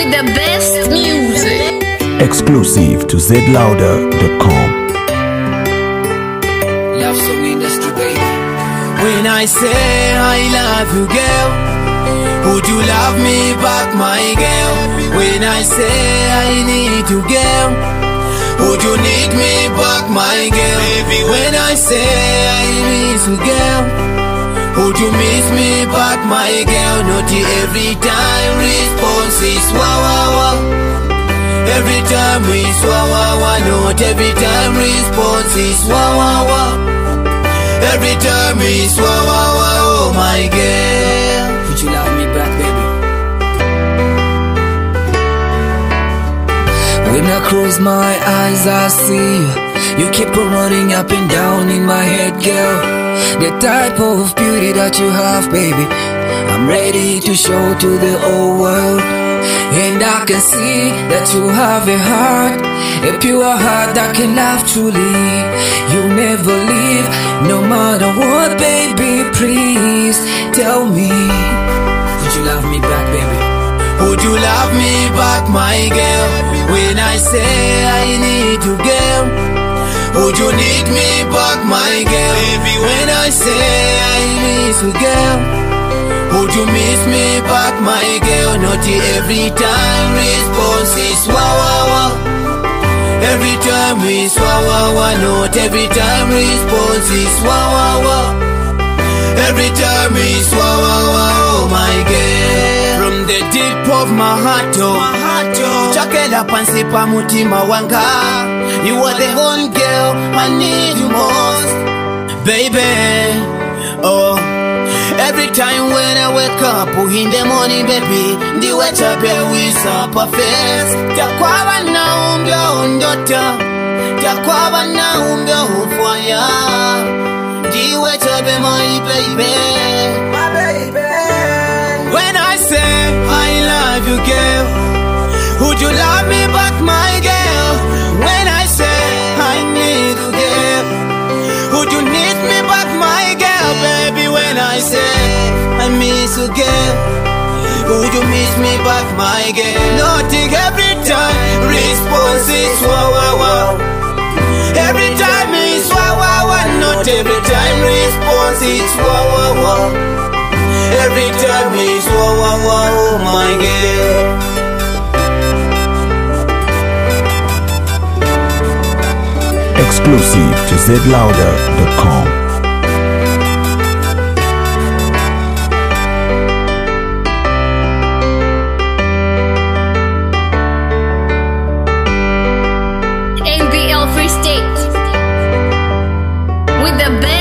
with the best music. Exclusive to zlouder.com. Love song industry, baby. When I say I love you, girl, would you love me back, my girl? When I say I need you, girl, would you need me back, my girl? Baby, when I say I miss you, girl, would you miss me back, my girl? Not every time response is wah wah wah. Every time we wah wah wah. Not every time response is wah wah wah. Every time we wah wah wah. Oh my girl, would you love me back, baby? When I close my eyes, I see you. You keep on running up and down in my head, girl. The type of beauty that you have, baby, I'm ready to show to the whole world. And I can see that you have a heart, a pure heart that can love truly. You never leave, no matter what, baby, please tell me, would you love me back, baby? Would you love me back, my girl? When I say I need you, girl, would you need me back, my girl? Baby, when I say I miss you, girl, would you miss me back, my girl? Not every time response is wah wah wah. Every time is wah wah wah. Not every time response is wah wah wah. Every time is wah wah wah. Oh my girl, from the deep of my heart, oh, chakela pansi pa mutima wanga. You are the one girl I need you most, baby. Oh, every time when I wake up in the morning, baby, the wet up with up a face. Takwaba na umbia ondota, takwaba na umbia ufwaya. The wet up my baby, my baby. When I say I love you, girl, would you love me back, my girl? When I say I need you, girl, would you need me back, my girl? Baby, when I say I miss you, girl, would you miss me back, my girl? Nothing every time response is wah wah wah. Every time is wah wah wah. Not every time response is wah wah wah. Every time is wah wah wah. Oh my girl. Exclusive to zlouder.com. NBL Free State with the best.